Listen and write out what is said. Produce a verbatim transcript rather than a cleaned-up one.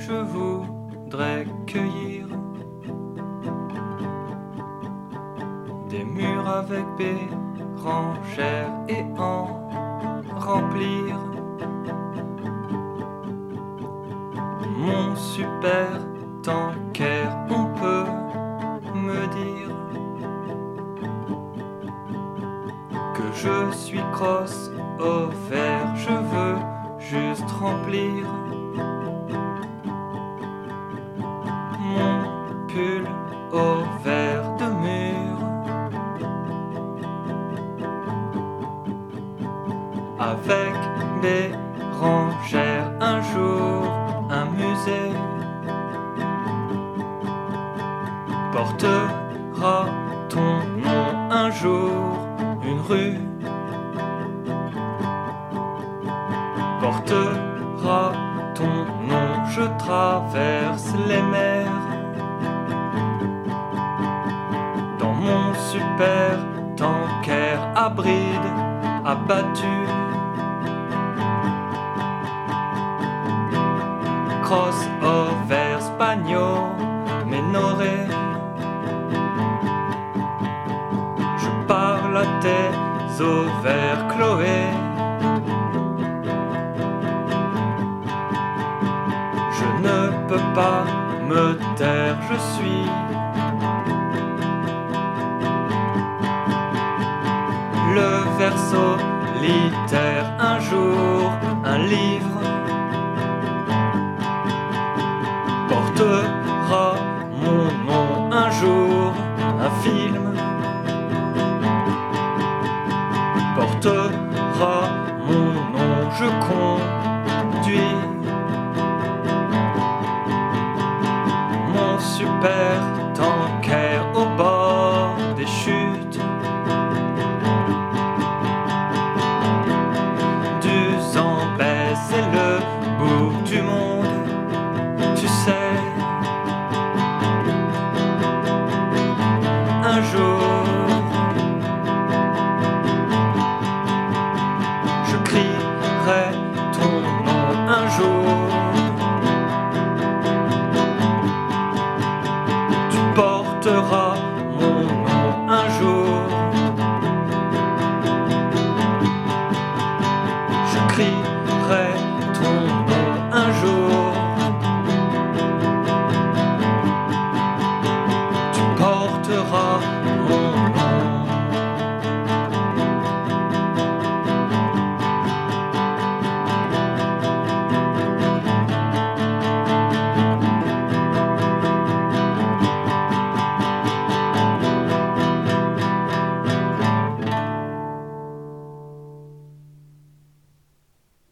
je voudrais cueillir des murs avec bérangères et en remplir mon super tanker. On peut me dire que je suis cross au vert, je veux juste remplir mon pull au vert de mur avec bérangères. Un jour un musée portera ton nom, un jour une rue portera ton nom. Je traverse les mers dans mon super tanker à bride abattu. Crossover spagnol, Ménoré. Je parle à tes ovaires, Chloé. Je ne peux pas me taire, je suis le ver solitaire. Un jour, un livre portera mon nom, un jour un film portera mon nom. Je conduis mon super tanker au bord des chutes du Zambèze, c'est le bout du monde.